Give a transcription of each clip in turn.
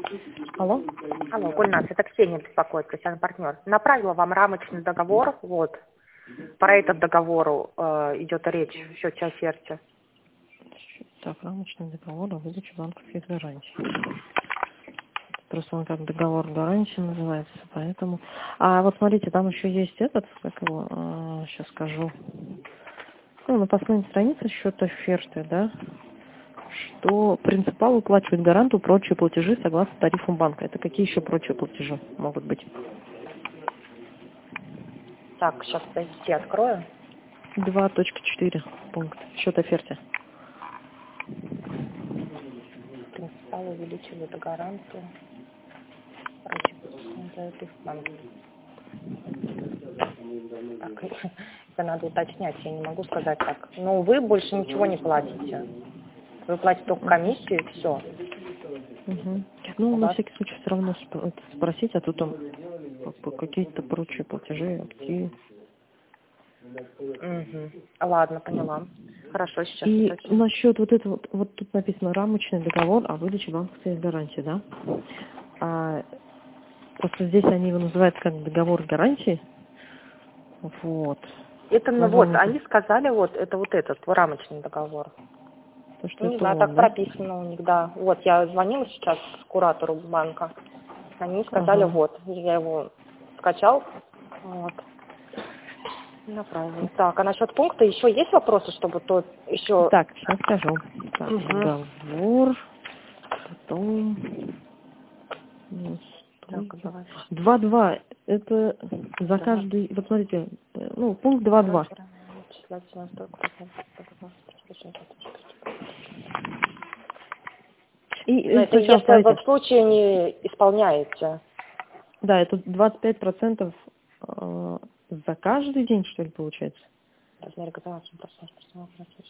Алло? Алло, Гульнас, это Ксения беспокоит, Ксения партнер. Направила вам рамочный договор, вот. Про этот договор идет речь, счет оферте. Так, рамочный договор о выдаче банковских гарантий. Просто он как договор гарантии называется, поэтому... А вот смотрите, там еще есть этот, как его, сейчас скажу. Ну, на последней странице счет оферты, да, что принципал выплачивает гаранту прочие платежи согласно тарифам банка. Это какие еще прочие платежи могут быть? Так, сейчас подождите, открою. 2.4 пункт. Счет оферте. Принципал увеличили до гарантию. Короче, тариф банка. Так, это надо уточнять, я не могу сказать так. Но вы больше ничего не платите. Вы платите только комиссию и все. Угу. Ну, на всякий случай все равно спросить, а то там какие-то прочие платежи, какие. Угу. Ладно, поняла. Хорошо, сейчас И уточню. насчет вот этого, вот тут написано рамочный договор о выдаче банковской гарантии, да? Просто здесь они его называют как договор гарантии. Вот. Это, ну вот, Название они сказали, вот, это вот этот рамочный договор. то, что Ну, не это знаю, так он, да? прописано у них, да. Вот, я звонила сейчас куратору банка. Они сказали, Ага. вот, я его скачал, вот, и направила. Так, а насчет пункта еще есть вопросы, чтобы то еще... Так, сейчас скажу. Так, Угу. договор, потом... Так, давайте. 2.2. Это за Давай. каждый... Вот смотрите, ну, пункт 2.2. Но И это сначала, если вы смотрите, в случае не исполняете. да, это 25% за каждый день, что ли, получается? Размер государственного персонала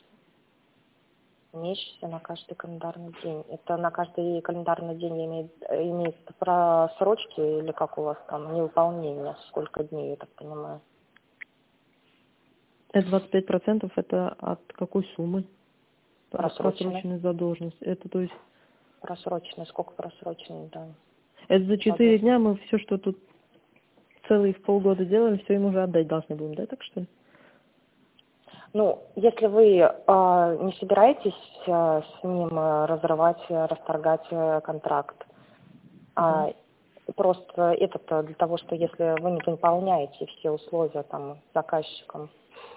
месячно на каждый календарный день. Это на каждый календарный день имеется просрочки или как у вас там, невыполнение, сколько дней, я так понимаю? Это 25% это от какой суммы? Просроченный. Просроченной задолженности. Это то есть... Просроченный, сколько просроченный, да. Это за 4 Задолженность. дня мы все, что тут целые в полгода делали, все им уже отдать должны будем, да, так что ли? Ну, если вы не собираетесь с ним разрывать, расторгать контракт, Угу. просто это для того, что если вы не выполняете все условия там с заказчиком.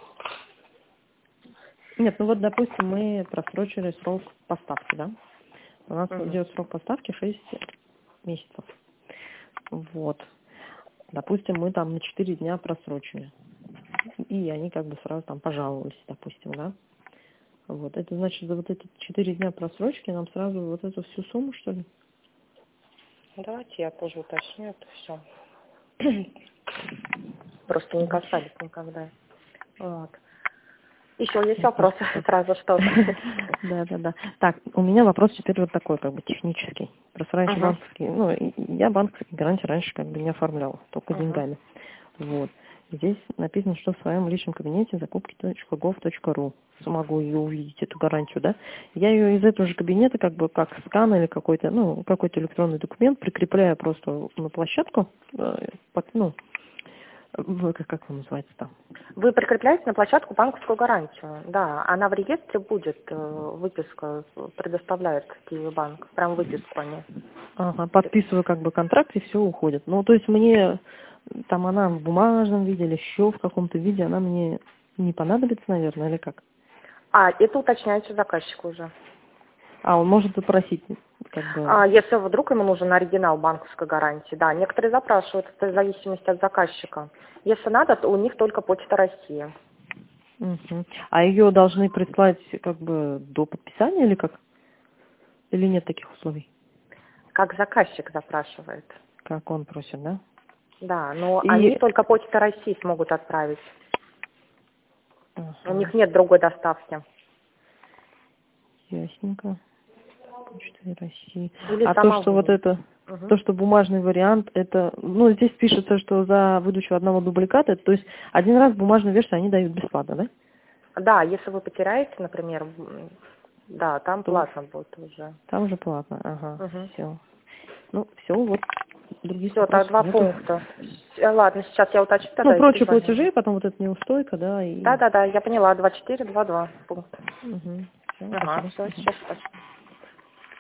Нет, ну вот, допустим, мы просрочили срок поставки, да? У нас Угу. идет срок поставки 6 месяцев. Вот. Допустим, мы там на 4 дня просрочили. И они как бы сразу там пожаловались, допустим, да? Вот. Это значит, за вот эти 4 дня просрочки нам сразу вот эту всю сумму, что ли? Давайте я тоже уточню это все. Просто не касались никогда. Вот. Еще есть вопросы сразу что-то. Да. Так, у меня вопрос теперь вот такой, как бы технический. Просто раньше банковские, ну, я банковские гарантии раньше как бы не оформляла, только деньгами. Вот. Здесь написано, что в своем личном кабинете закупки.gov.ru смогу ее увидеть, эту гарантию, да. Я ее из этого же кабинета, как бы, как скан или какой-то, ну, какой-то электронный документ прикрепляю просто на площадку, ну, как он называется там? Вы прикрепляете на площадку банковскую гарантию. Да, она в реестре будет, выписка предоставляет Киевбанк. Прям выписку они. Ага, подписываю как бы контракт и все уходит. Ну, то есть мне там она в бумажном виде или еще в каком-то виде, она мне не понадобится, наверное, или как? Это уточняется заказчику уже. А, он может запросить, как бы... Если вдруг ему нужен оригинал банковской гарантии, да, некоторые запрашивают, это в зависимости от заказчика. Если надо, то у них только Почта России. Угу. А ее должны прислать как бы до подписания или как? Или нет таких условий? Как заказчик запрашивает. Как он просит, да? Да, но они И... только Почта России смогут отправить. У них Ага, нет другой доставки. ясненько. Почта России. Или А то, сама что вот вы. это, Мгм. то, что бумажный вариант, это, ну, здесь пишется, что за выдачу одного дубликата, то есть один раз бумажную версию они дают бесплатно, да? Да, если вы потеряете, например, да, там То платно будет уже. там уже платно, ага, Мгм. все. Ну, все, вот. Других Все, так, 2 нету. пункта. Ладно, сейчас я уточню тогда. Ну, прочие перезвоню. платежи, потом вот эта неустойка, да, и... Да, я поняла, 2422 пункт. Угу. Все, Ага, спасибо. все, сейчас.